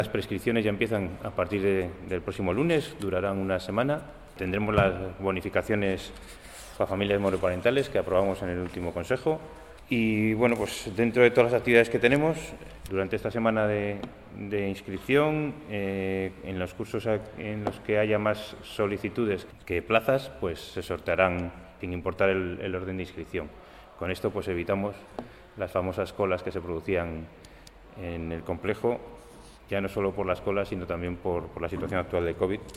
Las prescripciones ya empiezan a partir del próximo lunes, durarán una semana. Tendremos las bonificaciones para familias monoparentales que aprobamos en el último Consejo. Y bueno, pues dentro de todas las actividades que tenemos, durante esta semana de inscripción, en los cursos en los que haya más solicitudes que plazas, pues se sortearán sin importar el orden de inscripción. Con esto pues evitamos las famosas colas que se producían en el complejo, ya no solo por las colas, sino también por la situación actual de COVID.